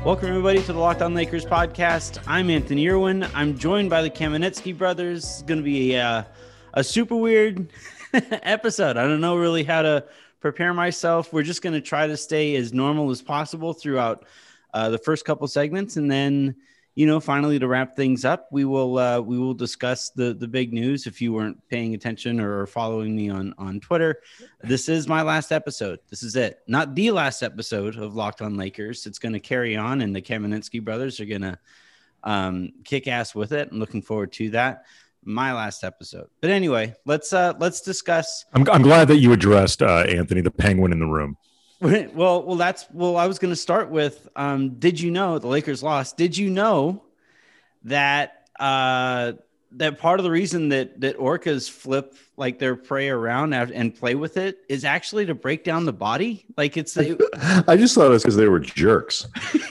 Welcome, everybody, to the Locked On Lakers podcast. I'm Anthony Irwin. I'm joined by the Kamenetsky brothers. It's going to be a super weird episode. I don't know really how to prepare myself. We're just going to try to stay as normal as possible throughout the first couple segments. And then, finally, to wrap things up, we will discuss the big news. If you weren't paying attention or following me on Twitter, this is my last episode. This is it. Not the last episode of Locked On Lakers. It's going to carry on, and the Kamenetsky brothers are going to kick ass with it. I'm looking forward to that. My last episode. But anyway, let's discuss. I'm glad that you addressed Anthony, the penguin in the room. Well, I was going to start with, did you know the Lakers lost? Did you know that that part of the reason that orcas flip like their prey around and play with it is actually to break down the body? Like I just thought it was because they were jerks.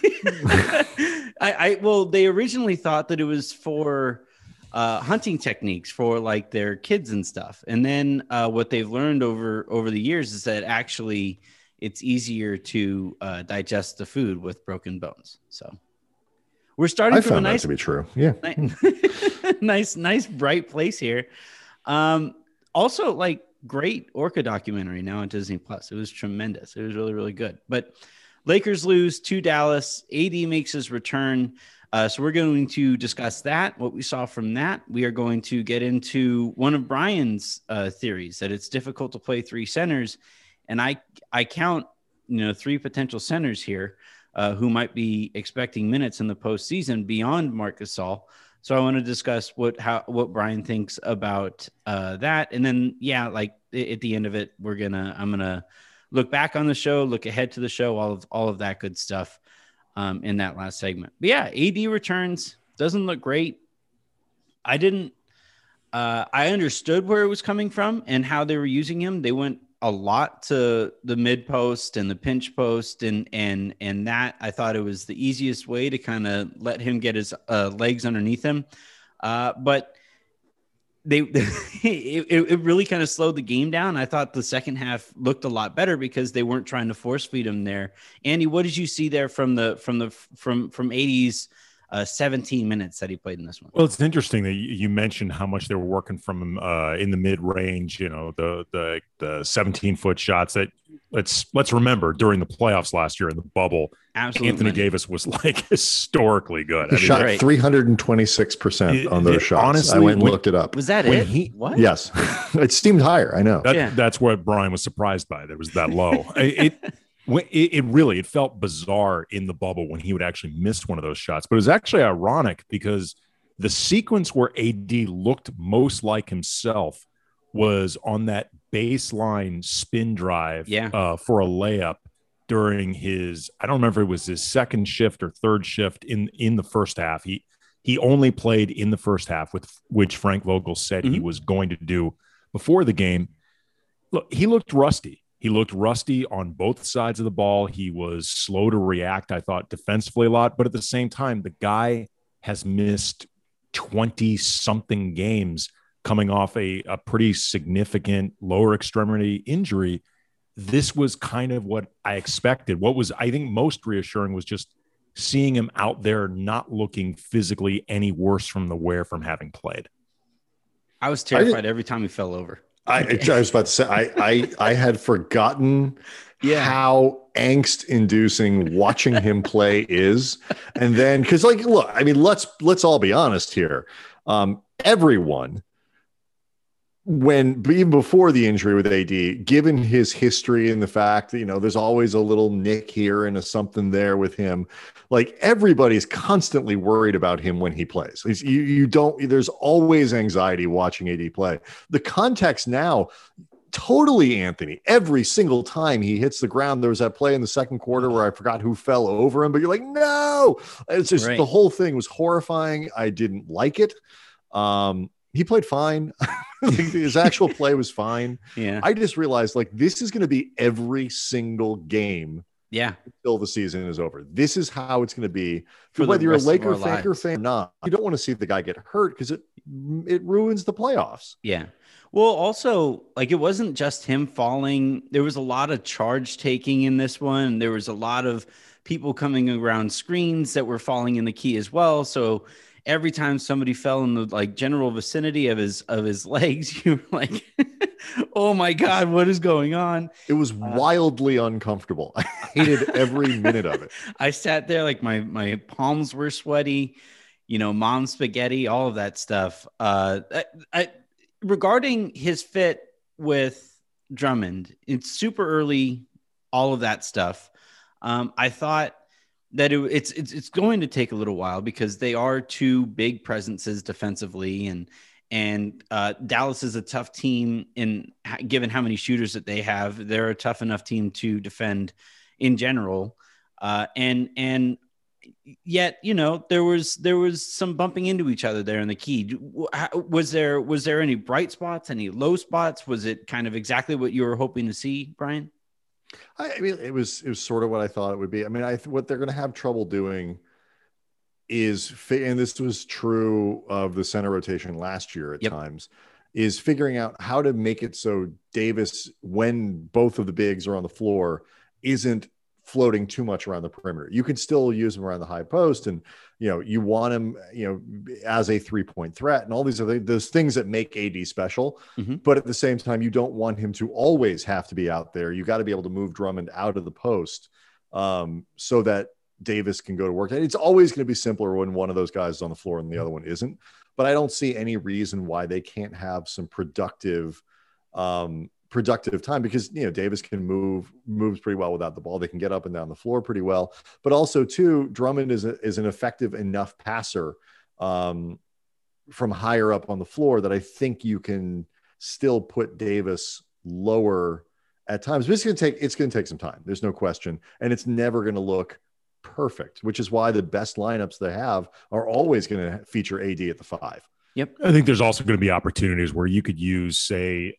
Well, they originally thought that it was for hunting techniques for like their kids and stuff. And then what they've learned over the years is that actually it's easier to digest the food with broken bones. So we're starting from a nice, that to be true. Yeah. nice, bright place here. Also, like, great orca documentary now on Disney Plus. It was tremendous. It was really, really good. But Lakers lose to Dallas. AD makes his return. So we're going to discuss that, what we saw from that. We are going to get into one of Brian's theories, that it's difficult to play three centers. And I count, three potential centers here who might be expecting minutes in the postseason beyond Marc Gasol. So I want to discuss what Brian thinks about that. And then, at the end of it, I'm gonna look back on the show, look ahead to the show, all of that good stuff in that last segment. But yeah, AD returns, doesn't look great. I understood where it was coming from and how they were using him. They went a lot to the mid post and the pinch post, and that I thought it was the easiest way to kind of let him get his legs underneath him. But it really kind of slowed the game down. I thought the second half looked a lot better because they weren't trying to force feed him there. Andy, what did you see there from AD's 17 minutes that he played in this one? Well, it's interesting that you mentioned how much they were working from him in the mid range. The 17-foot shots that let's remember during the playoffs last year in the bubble. Absolutely, Anthony Davis was like historically good. He shot 326% on those shots. Honestly, I went and looked it up. Was that it? What? Yes, it seemed higher. I know. That's what Brian was surprised by. That was that low. It felt bizarre in the bubble when he would actually miss one of those shots. But it was actually ironic because the sequence where AD looked most like himself was on that baseline spin drive for a layup during his, I don't remember if it was his second shift or third shift in the first half. He only played in the first half, which Frank Vogel said he was going to do before the game. Look, he looked rusty. He looked rusty on both sides of the ball. He was slow to react, I thought, defensively a lot. But at the same time, the guy has missed 20-something games coming off a pretty significant lower extremity injury. This was kind of what I expected. What was, I think, most reassuring was just seeing him out there not looking physically any worse from the wear from having played. I was terrified every time he fell over. I was about to say, I had forgotten how angst-inducing watching him play is. And then, because look, I mean, let's all be honest here. Everyone, even before the injury with AD, given his history and the fact that, there's always a little nick here and a something there with him, like everybody's constantly worried about him when he plays. There's always anxiety watching AD play. The context now, totally Anthony, every single time he hits the ground, there was that play in the second quarter where I forgot who fell over him, but you're like, no, it's just The whole thing was horrifying. I didn't like it. He played fine. His actual play was fine. Yeah. I just realized this is going to be every single game. Yeah. Until the season is over. This is how it's going to be. Whether you're a Laker fan or not, you don't want to see the guy get hurt because it ruins the playoffs. Yeah. Well, also, it wasn't just him falling. There was a lot of charge taking in this one. There was a lot of people coming around screens that were falling in the key as well. So every time somebody fell in the like general vicinity of his legs, you were like, oh my God, what is going on? It was wildly uncomfortable. I hated every minute of it. I sat there like my palms were sweaty, mom spaghetti, all of that stuff. Regarding his fit with Drummond, it's super early, all of that stuff. I thought that it's going to take a little while because they are two big presences defensively, and Dallas is a tough team given how many shooters that they have. They're a tough enough team to defend in general. And yet, there was some bumping into each other there in the key. Was there any bright spots, any low spots? Was it kind of exactly what you were hoping to see, Brian? I mean, it was sort of what I thought it would be. I mean, what they're going to have trouble doing is, and this was true of the center rotation last year at times, is figuring out how to make it so Davis, when both of the bigs are on the floor, isn't floating too much around the perimeter. You can still use him around the high post, and you want him as a 3-point threat and all these other those things that make AD special. But at the same time, you don't want him to always have to be out there. You got to be able to move Drummond out of the post so that Davis can go to work. And it's always going to be simpler when one of those guys is on the floor and the other one isn't. But I don't see any reason why they can't have some productive time, because Davis can moves pretty well without the ball. They can get up and down the floor pretty well, but also too, Drummond is an effective enough passer from higher up on the floor that I think you can still put Davis lower at times. But it's going to take some time. There's no question, and it's never going to look perfect, which is why the best lineups they have are always going to feature AD at the 5. Yep. I think there's also going to be opportunities where you could use, say,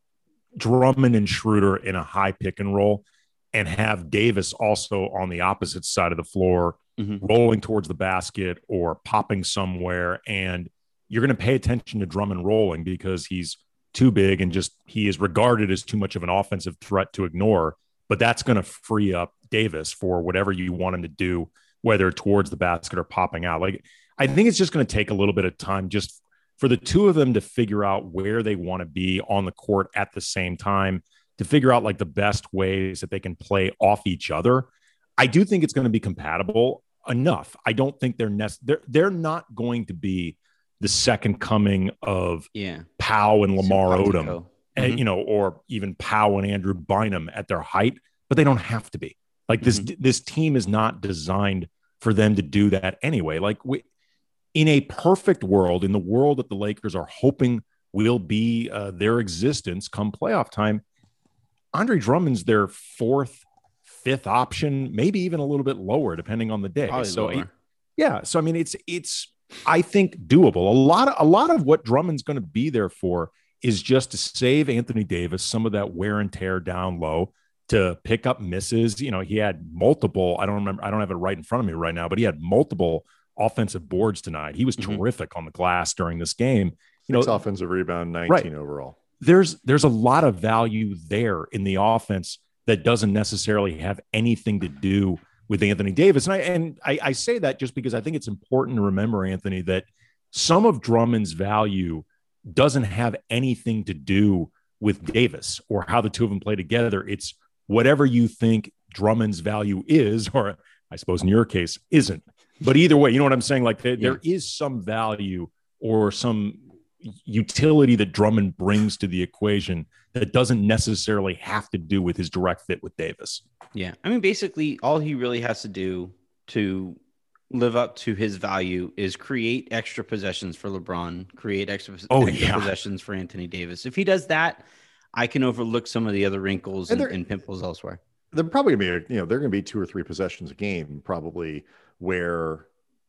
Drummond and Schroeder in a high pick and roll, and have Davis also on the opposite side of the floor, rolling towards the basket or popping somewhere. And you're going to pay attention to Drummond rolling because he's too big and he is regarded as too much of an offensive threat to ignore. But that's going to free up Davis for whatever you want him to do, whether towards the basket or popping out. Like, I think it's just going to take a little bit of time just for the two of them to figure out where they want to be on the court at the same time, to figure out like the best ways that they can play off each other. I do think it's going to be compatible enough. I don't think they're not going to be the second coming of Powell and Lamar Odom, and, or even Powell and Andrew Bynum at their height, but they don't have to be. Like this team is not designed for them to do that anyway. Like in a perfect world, in the world that the Lakers are hoping will be their existence come playoff time, Andre Drummond's their 4th, 5th option, maybe even a little bit lower, depending on the day. Probably lower. So I mean, it's I think doable. A lot of what Drummond's going to be there for is just to save Anthony Davis some of that wear and tear down low, to pick up misses. He had multiple. I don't have it right in front of me right now, but he had multiple offensive boards tonight. He was terrific on the glass during this game. 6 offensive rebound, 19 overall. There's a lot of value there in the offense that doesn't necessarily have anything to do with Anthony Davis. And I say that just because I think it's important to remember, Anthony, that some of Drummond's value doesn't have anything to do with Davis or how the two of them play together. It's whatever you think Drummond's value is, or I suppose in your case isn't. But either way, you know what I'm saying? Like there is some value or some utility that Drummond brings to the equation that doesn't necessarily have to do with his direct fit with Davis. Yeah. I mean, basically all he really has to do to live up to his value is create extra possessions for LeBron, create extra possessions for Anthony Davis. If he does that, I can overlook some of the other wrinkles and pimples elsewhere. They're probably going to be, they're going to be 2 or 3 possessions a game, probably, where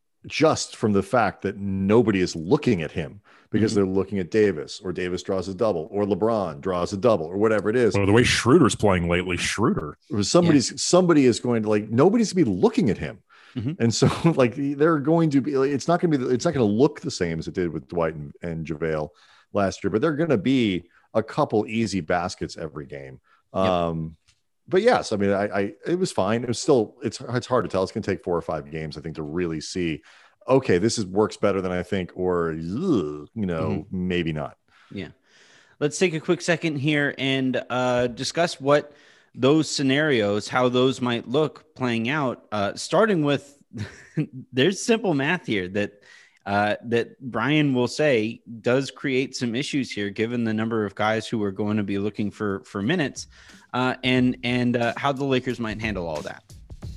just from the fact that nobody is looking at him because they're looking at Davis, or Davis draws a double, or LeBron draws a double, or whatever it is. Well, the way Schroeder's playing lately, somebody is going to, like, nobody's going to be looking at him. And so, like, they're going to be, it's not going to look the same as it did with Dwight and JaVale last year, but they're going to be a couple easy baskets every game. but yes, I mean, it was fine. It was still, it's hard to tell. It's going to take 4 or 5 games, I think, to really see, okay, this works better than I think, or, maybe not. Yeah. Let's take a quick second here and discuss what those scenarios, how those might look playing out, starting with there's simple math here that Brian will say does create some issues here, given the number of guys who are going to be looking for minutes, and how the Lakers might handle all that.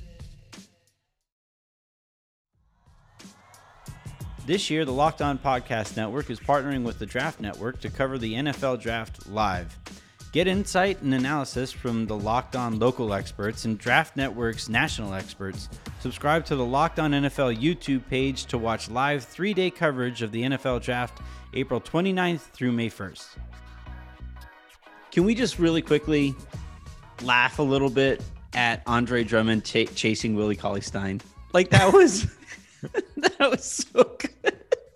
This year, the Locked On Podcast Network is partnering with the Draft Network to cover the NFL Draft live. Get insight and analysis from the Locked On local experts and Draft Network's national experts. Subscribe to the Locked On NFL YouTube page to watch live 3-day coverage of the NFL Draft, April 29th through May 1st. Can we just really quickly laugh a little bit at Andre Drummond chasing Willie Cauley-Stein? Like, that was that was so good.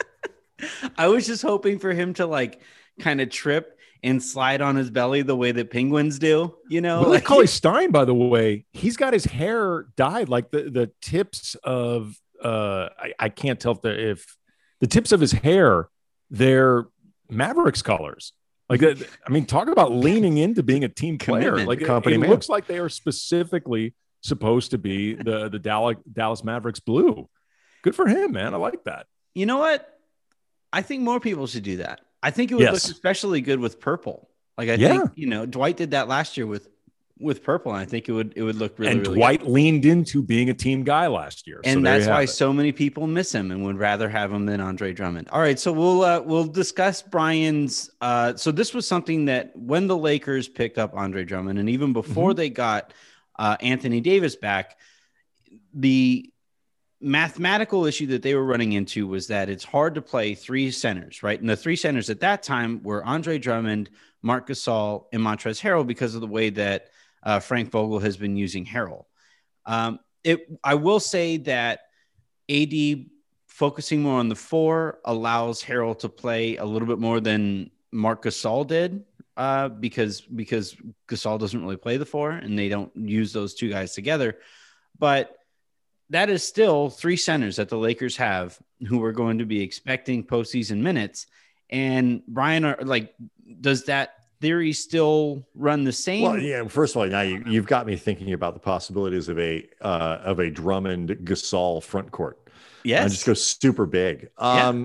I was just hoping for him to kind of trip and slide on his belly the way that penguins do, Willie Cauley-Stein, by the way, he's got his hair dyed like the tips of I can't tell if the tips of his hair, they're Mavericks colors. Like, I mean, talk about leaning into being a team player. Like, it looks like they are specifically supposed to be the Dallas Mavericks blue. Good for him, man. I like that. You know what? I think more people should do that. I think it would look especially good with purple. Like, I think, Dwight did that last year with purple, and I think it would look really, and really Dwight good. leaned into being a team guy last year. And that's why so many people miss him and would rather have him than Andre Drummond. All right, so we'll discuss Brian's so this was something that when the Lakers picked up Andre Drummond, and even before they got Anthony Davis back, the mathematical issue that they were running into was that it's hard to play 3 centers, right? And the 3 centers at that time were Andre Drummond, Marc Gasol, and Montrezl Harrell because of the way that Frank Vogel has been using Harrell. I will say that AD focusing more on the 4 allows Harrell to play a little bit more than Marc Gasol did because Gasol doesn't really play the 4 and they don't use those 2 guys together. But that is still 3 centers that the Lakers have who are going to be expecting postseason minutes. And Brian, does that theory still run the same? Well, yeah. First of all, now you've got me thinking about the possibilities of a Drummond Gasol front court. Yes, just go super big.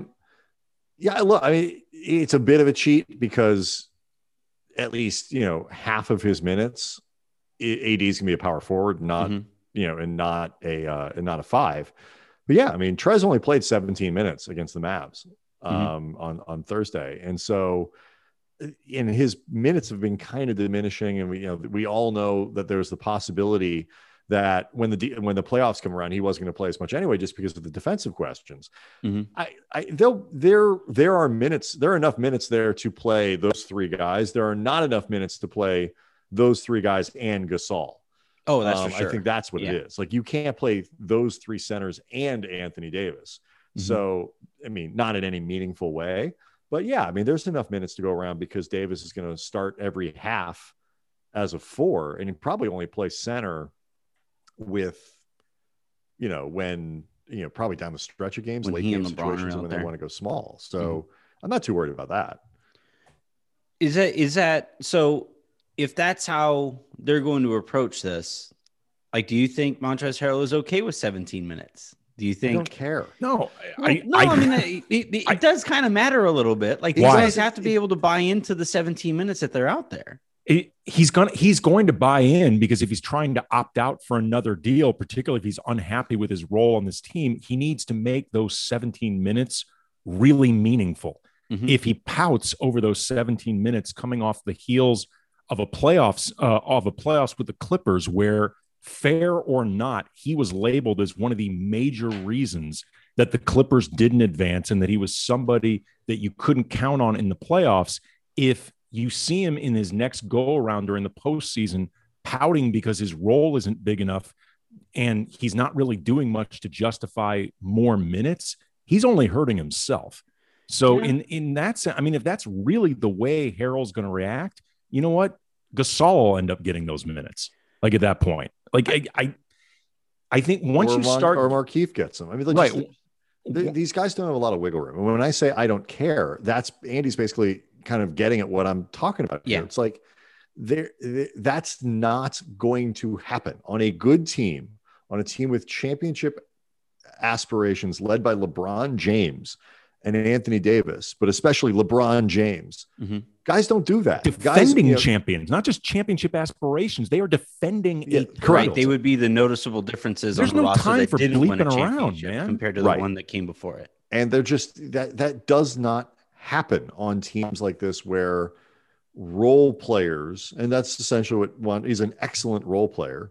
Yeah. Look, I mean, it's a bit of a cheat because at least half of his minutes, AD is gonna be a power forward, not. And not a 5. But yeah, I mean, Trez only played 17 minutes against the Mavs on Thursday. And so his minutes have been kind of diminishing. And we all know that there's the possibility that when the playoffs come around, he wasn't going to play as much anyway, just because of the defensive questions. There are minutes, there are enough minutes there to play those 3 guys. There are not enough minutes to play those 3 guys and Gasol. Oh, that's for sure. I think that's what it is. Like, you can't play those 3 centers and Anthony Davis. So, I mean, not in any meaningful way, but yeah, I mean, there's enough minutes to go around because Davis is going to start every half as a 4, and he probably only play center with, when, probably down the stretch of games, when late game situations when they want to go small. So I'm not too worried about that. Is that so? If that's how they're going to approach this, do you think Montrezl Harrell is okay with 17 minutes? Do you think? I don't care. No, I mean, it does kind of matter a little bit. Like, these guys have to be able to buy into the 17 minutes that they're out there. He's going to buy in because if he's trying to opt out for another deal, particularly if he's unhappy with his role on this team, he needs to make those 17 minutes really meaningful. If he pouts over those 17 minutes coming off the heels of a playoffs with the Clippers, where fair or not, he was labeled as one of the major reasons that the Clippers didn't advance and that he was somebody that you couldn't count on in the playoffs. If you see him in his next go around during the postseason pouting because his role isn't big enough and he's not really doing much to justify more minutes, he's only hurting himself. So in that sense, I mean, if that's really the way Harrell's going to react, you know what? Gasol will end up getting those minutes. Like at that point, like I think once you start, or Markieff gets them. I mean, right. These guys don't have a lot of wiggle room. And when I say I don't care, that's Andy's basically kind of getting at what I'm talking about here. It's like that's not going to happen on a good team, on a team with championship aspirations led by LeBron James and Anthony Davis, but especially LeBron James. Mm-hmm. Guys don't do that. Defending champions, not just championship aspirations. They are defending a title. Right. They would be the noticeable differences. There's on the no roster time that for didn't win a bleeping around, championship man. compared to the one that came before it. And they're just that does not happen on teams like this where role players, and that's essentially what one is, an excellent role player,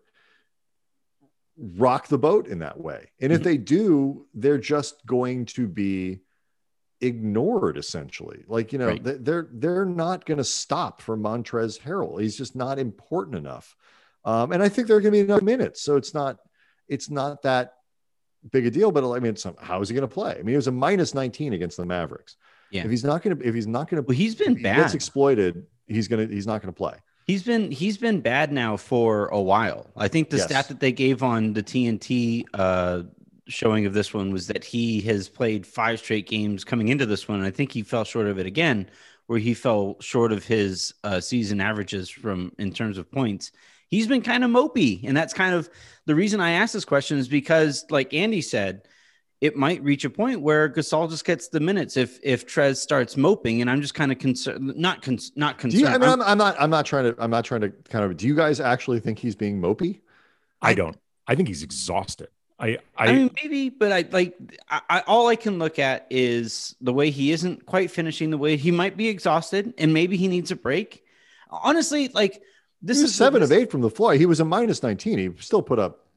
rock the boat in that way. And if they do, they're just going to be ignored essentially. Like, you know, they're not going to stop for Montrezl Harrell. He's just not important enough. And I think there are going to be enough minutes. So it's not that big a deal, but I mean, how is he going to play? I mean, he was a minus 19 against the Mavericks. Yeah. If he's not going to, well, he's been bad. He gets exploited. He's not going to play. He's been bad now for a while. I think the stat that they gave on the TNT showing of this one was that he has played 5 straight games coming into this one. And I think he fell short of it again, where he fell short of his season averages in terms of points. He's been kind of mopey. And that's kind of the reason I asked this question, is because, like Andy said, it might reach a point where Gasol just gets the minutes if Trez starts moping, and I'm just kind of concerned. Not concerned. I'm not trying to kind of. Do you guys actually think he's being mopey? I don't. I think he's exhausted. I mean, maybe, but I all I can look at is the way he isn't quite finishing, the way he might be exhausted, and maybe he needs a break. Honestly, like this is 7 of 8 from the floor. He was a minus 19. He still put up,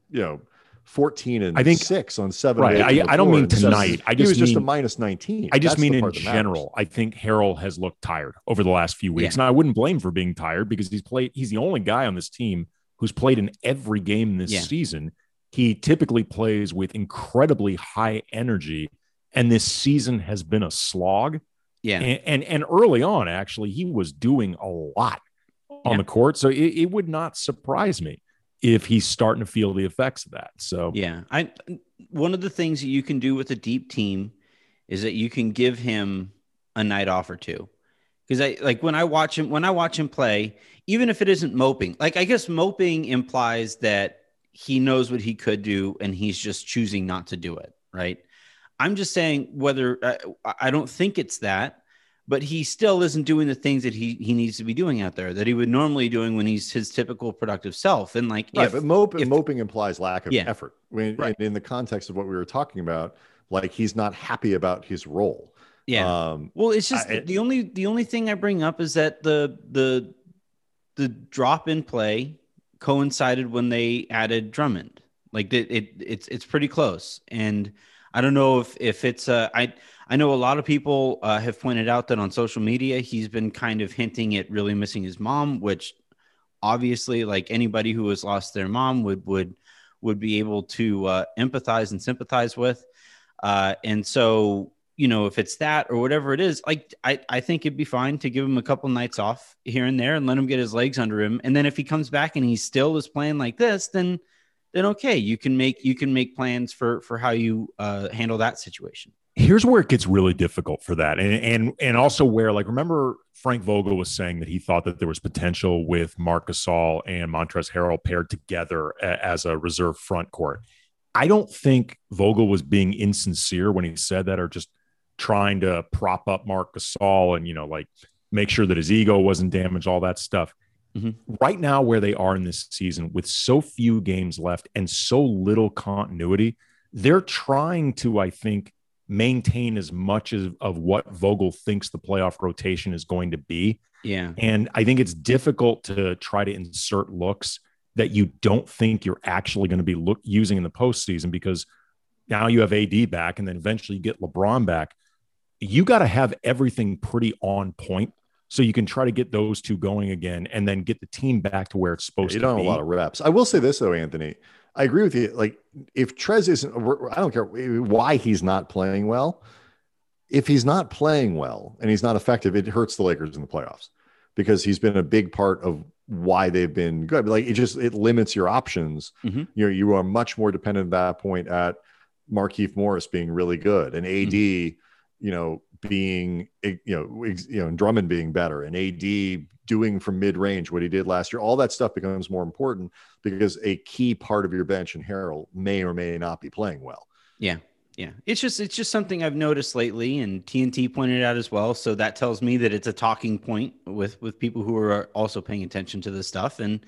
14 and 6 on 7. Right. I don't mean tonight. He was just a minus 19. I just mean in general. I think Harrell has looked tired over the last few weeks. And I wouldn't blame him for being tired, because he's the only guy on this team who's played in every game this season. He typically plays with incredibly high energy, and this season has been a slog. Yeah. And early on, actually, he was doing a lot on the court. So it would not surprise me if he's starting to feel the effects of that. So one of the things that you can do with a deep team is that you can give him a night off or two. Because when I watch him play, even if it isn't moping, like I guess moping implies that he knows what he could do and he's just choosing not to do it. Right. I'm just saying whether I don't think it's that, but he still isn't doing the things that he needs to be doing out there that he would normally doing when he's his typical productive self. And but moping implies lack of effort. In the context of what we were talking about, like he's not happy about his role. Yeah. Well, it's just the only thing I bring up is that the drop in play coincided when they added Drummond. Like it's pretty close. And I don't know if it's I know a lot of people have pointed out that on social media, he's been kind of hinting at really missing his mom, which obviously, like anybody who has lost their mom would be able to empathize and sympathize with. And so, if it's that or whatever it is, like I think it'd be fine to give him a couple nights off here and there and let him get his legs under him. And then if he comes back and he still is playing like this, then okay, you can make plans for how you handle that situation. Here's where it gets really difficult for that. And also where, like, remember Frank Vogel was saying that he thought that there was potential with Marc Gasol and Montrezl Harrell paired together as a reserve front court. I don't think Vogel was being insincere when he said that, or just trying to prop up Marc Gasol and, make sure that his ego wasn't damaged, all that stuff. Mm-hmm. Right now, where they are in this season with so few games left and so little continuity, they're trying to, I think, maintain as much of what Vogel thinks the playoff rotation is going to be. Yeah. And I think it's difficult to try to insert looks that you don't think you're actually going to be using in the postseason, because now you have AD back and then eventually you get LeBron back. You got to have everything pretty on point so you can try to get those two going again and then get the team back to where it's supposed to be. You don't have a lot of reps. I will say this, though, Anthony. I agree with you. Like, if Trez isn't, I don't care why he's not playing well. If he's not playing well and he's not effective, it hurts the Lakers in the playoffs, because he's been a big part of why they've been good. Like it limits your options. Mm-hmm. You are much more dependent at that point at Markieff Morris being really good, and AD, being, and Drummond being better, and AD doing from mid-range what he did last year. All that stuff becomes more important because a key part of your bench in Harrell may or may not be playing well. Yeah. Yeah. It's just something I've noticed lately, and TNT pointed out as well. So that tells me that it's a talking point with people who are also paying attention to this stuff. And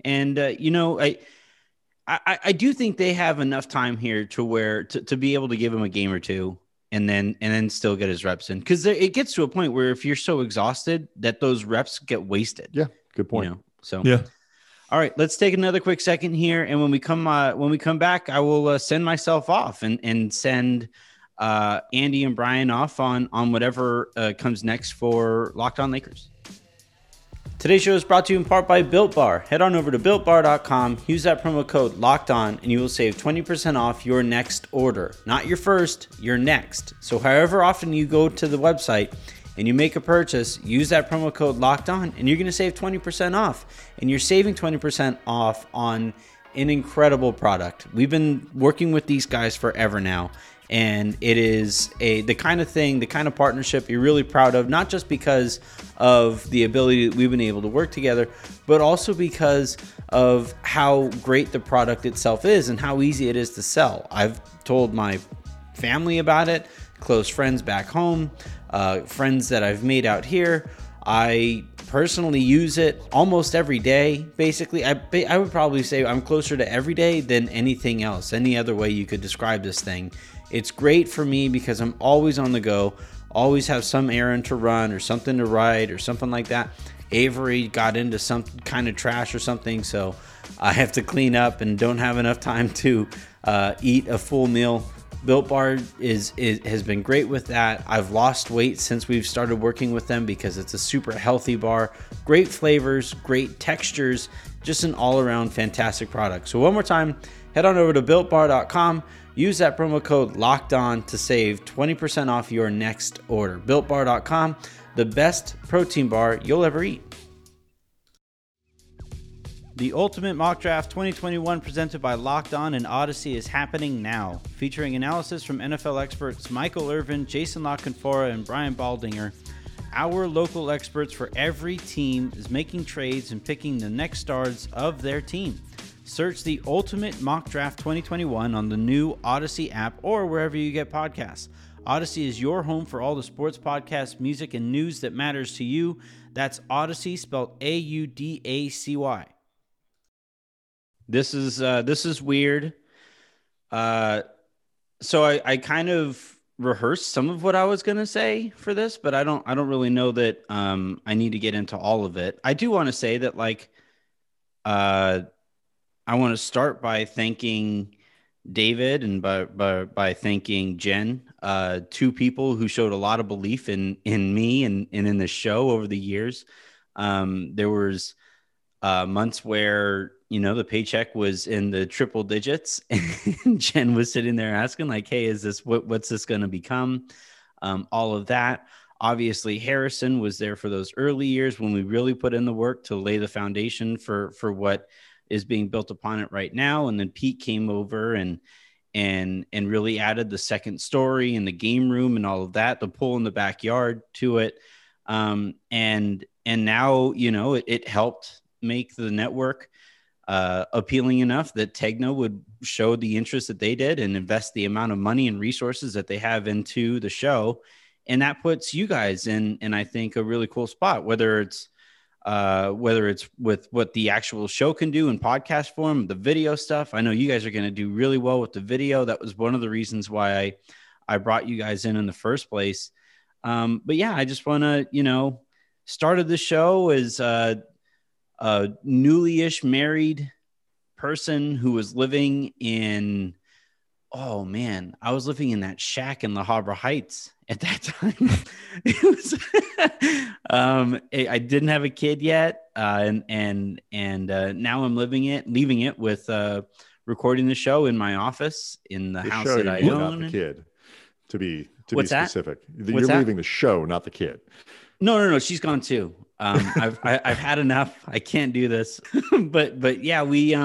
I do think they have enough time here to where to be able to give him a game or two and then still get his reps in. Cause it gets to a point where if you're so exhausted that those reps get wasted. Yeah. Good point. So, yeah. All right, let's take another quick second here, and when we come back, I will send myself off and send Andy and Brian off on whatever comes next for Locked On Lakers. Today's show is brought to you in part by Built Bar. Head on over to BuiltBar.com, use that promo code Locked On, and you will save 20% off your next order. Not your first, your next. So however often you go to the website and you make a purchase, use that promo code Locked On, and you're going to save 20% off. And you're saving 20% off on an incredible product. We've been working with these guys forever now, and it is the kind of partnership you're really proud of, not just because of the ability that we've been able to work together, but also because of how great the product itself is and how easy it is to sell. I've told my family about it, close friends back home, friends that I've made out here. I personally use it almost every day. Basically, I would probably say I'm closer to every day than anything else, any other way you could describe this thing. It's great for me because I'm always on the go, always have some errand to run or something to write or something like that. Avery got into some kind of trash or something, so I have to clean up and don't have enough time to eat a full meal. Built Bar has been great with that. I've lost weight since we've started working with them because it's a super healthy bar. Great flavors, great textures, just an all-around fantastic product. So one more time, head on over to BuiltBar.com. Use that promo code LOCKEDON to save 20% off your next order. BuiltBar.com, the best protein bar you'll ever eat. The Ultimate Mock Draft 2021 presented by Locked On and Odyssey is happening now. Featuring analysis from NFL experts Michael Irvin, Jason La Canfora, and Brian Baldinger, our local experts for every team is making trades and picking the next stars of their team. Search the Ultimate Mock Draft 2021 on the new Odyssey app or wherever you get podcasts. Odyssey is your home for all the sports podcasts, music, and news that matters to you. That's Odyssey, spelled Audacy. This is weird. So I kind of rehearsed some of what I was gonna say for this, but I don't really know that I need to get into all of it. I do want to say that I want to start by thanking David and by thanking Jen, two people who showed a lot of belief in me and in the show over the years. There was months where the paycheck was in the triple digits, and Jen was sitting there asking like, "Hey, is this what's this going to become?" All of that. Obviously, Harrison was there for those early years when we really put in the work to lay the foundation for what is being built upon it right now. And then Pete came over and really added the second story and the game room and all of that, the pool in the backyard to it. And now, it helped make the network appealing enough that Tegna would show the interest that they did and invest the amount of money and resources that they have into the show. And that puts you guys in I think, a really cool spot, whether it's with what the actual show can do in podcast form, the video stuff. I know you guys are going to do really well with the video. That was one of the reasons why I brought you guys in the first place. But yeah, I just want to, started the show as a newly-ish married person who was living in, oh man, I was living in that shack in La Habra Heights at that time. It was, I didn't have a kid yet. And now I'm leaving it with, recording the show in my office in the house that I own. Not the kid, to be What's specific. that? You're leaving the show, not the kid. No. She's gone too. I've had enough. I can't do this. but yeah,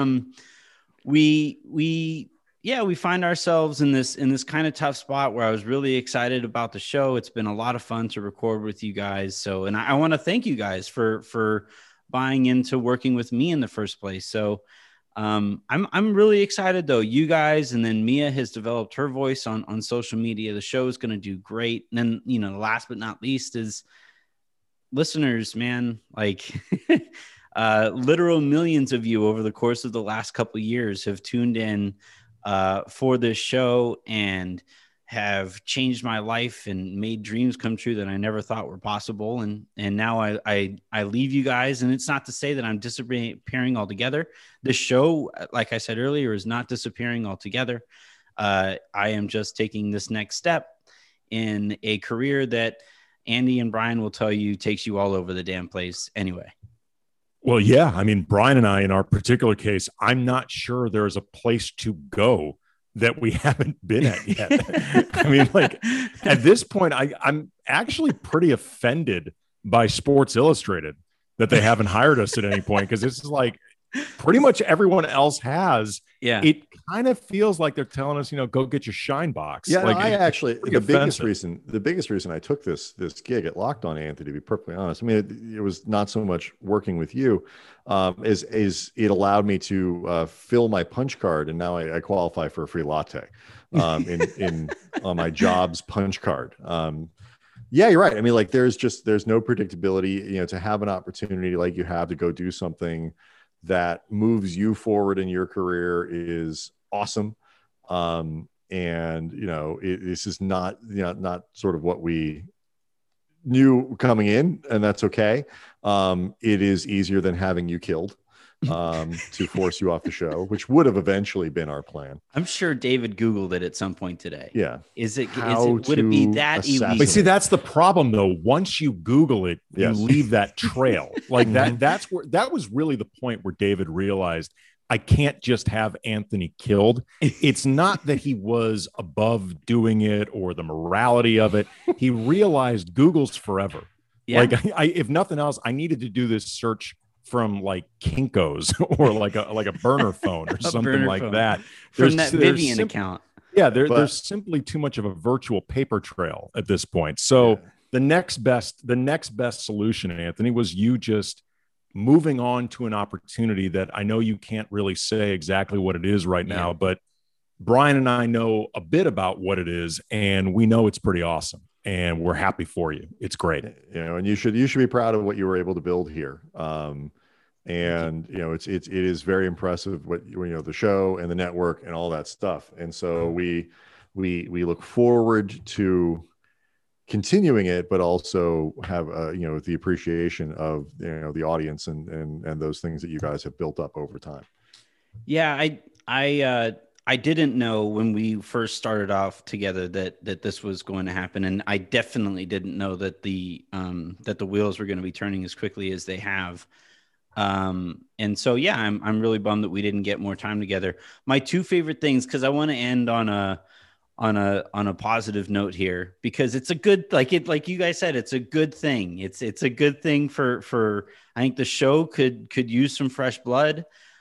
we find ourselves in this kind of tough spot where I was really excited about the show. It's been a lot of fun to record with you guys. So, and I want to thank you guys for buying into working with me in the first place. So, I'm really excited though. You guys, and then Mia has developed her voice on social media. The show is going to do great. And then, last but not least is listeners, man, like literal millions of you over the course of the last couple of years have tuned in for this show and have changed my life and made dreams come true that I never thought were possible. And now I leave you guys, and it's not to say that I'm disappearing altogether. This show, like I said earlier, is not disappearing altogether. I am just taking this next step in a career that Andy and Brian will tell you takes you all over the damn place anyway. Well, yeah. I mean, Brian and I, in our particular case, I'm not sure there's a place to go that we haven't been at yet. I mean, like at this point, I'm actually pretty offended by Sports Illustrated that they haven't hired us at any point, because this is like pretty much everyone else has. Yeah. It kind of feels like they're telling us, go get your shine box. Yeah, like, no, I actually, the biggest offensive. reason I took this gig at Locked On, Anthony, to be perfectly honest, I mean, it was not so much working with you, is it allowed me to fill my punch card, and now I qualify for a free latte in on my jobs punch card. Yeah, you're right. I mean, like there's no predictability, to have an opportunity like you have to go do something that moves you forward in your career is awesome. This is not sort of what we knew coming in, and that's okay. It is easier than having you killed to force you off the show, which would have eventually been our plan. I'm sure David Googled it at some point today. Yeah. Would it be that illegal? But see, that's the problem though. Once you Google it, Yes. you leave that trail like that. That was really the point where David realized, I can't just have Anthony killed. It's not that he was above doing it or the morality of it. He realized Google's forever. Yeah. Like if nothing else, I needed to do this search from like Kinko's or like a burner phone or something like phone. that. From that Vivian account. Yeah, there's simply too much of a virtual paper trail at this point. So the next best solution, Anthony, was you just moving on to an opportunity that I know you can't really say exactly what it is right now, but Brian and I know a bit about what it is, and we know it's pretty awesome, and we're happy for you. It's great. And you should be proud of what you were able to build here. It is very impressive what the show and the network and all that stuff. And so we look forward to continuing it, but also have the appreciation of the audience and those things that you guys have built up over time. Yeah, I didn't know when we first started off together that this was going to happen, and I definitely didn't know that the wheels were going to be turning as quickly as they have. And so yeah, I'm really bummed that we didn't get more time together. My two favorite things, because I want to end on a positive note here, because it's a good, like you guys said, it's a good thing. It's a good thing for I think the show could use some fresh blood.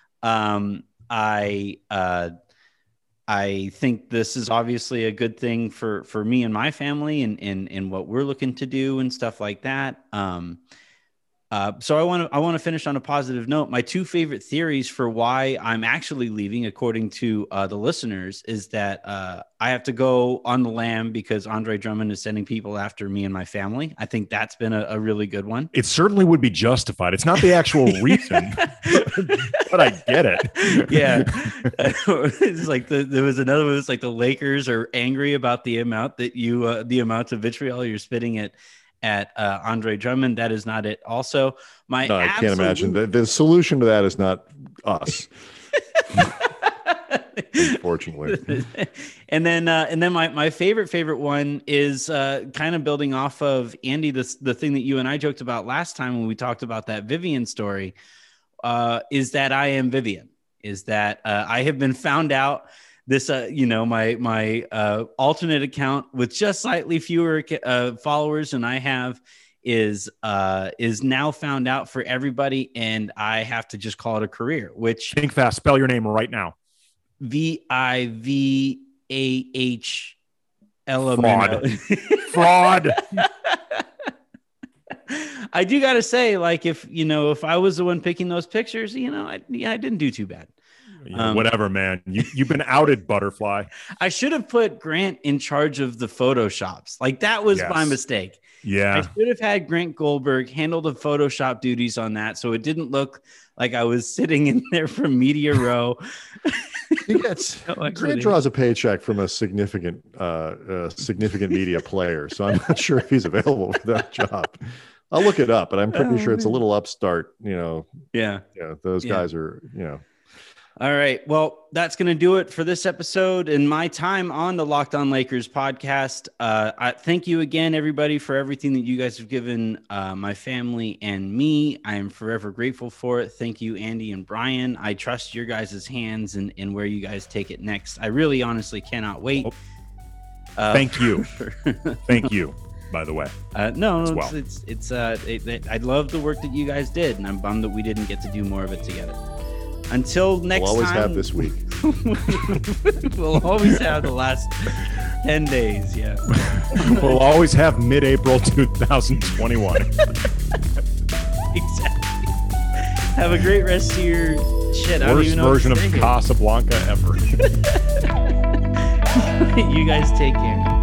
I think this is obviously a good thing for me and my family and what we're looking to do and stuff like that. So I want to finish on a positive note. My two favorite theories for why I'm actually leaving, according to the listeners, is that I have to go on the lam because Andre Drummond is sending people after me and my family. I think that's been a really good one. It certainly would be justified. It's not the actual reason, but I get it. Yeah. It's like there was another one. It's like the Lakers are angry about the amount that the amount of vitriol you're spitting at Andre Drummond. That is not it. Also, I can't imagine the solution to that is not us. Unfortunately. And then my favorite one is kind of building off of Andy, the thing that you and I joked about last time when we talked about that Vivian story, is that I am Vivian, is that I have been found out. This, my alternate account with just slightly fewer followers than I have is now found out for everybody, and I have to just call it a career. Which think fast. Spell your name right now. VivahL. Fraud. I do got to say, like, if I was the one picking those pictures, I didn't do too bad. Whatever, man. You've been outed, Butterfly. I should have put Grant in charge of the Photoshops. Like, that was my mistake. Yeah. I should have had Grant Goldberg handle the Photoshop duties on that, so it didn't look like I was sitting in there from Media Row. Grant draws a paycheck from a significant media player, so I'm not sure if he's available for that job. I'll look it up, but I'm pretty sure it's a little upstart. Yeah, those guys are. All right. Well, that's going to do it for this episode and my time on the Locked On Lakers podcast. I thank you again, everybody, for everything that you guys have given my family and me. I am forever grateful for it. Thank you, Andy and Brian. I trust your guys' hands and where you guys take it next. I really honestly cannot wait. Thank you. Thank you, by the way. I love the work that you guys did, and I'm bummed that we didn't get to do more of it together. Until next we'll always time, have this week. We'll always have the last 10 days. Yeah. We'll always have mid-April 2021. Exactly. Have a great rest of your shit. Worst version of Casablanca ever. You guys take care.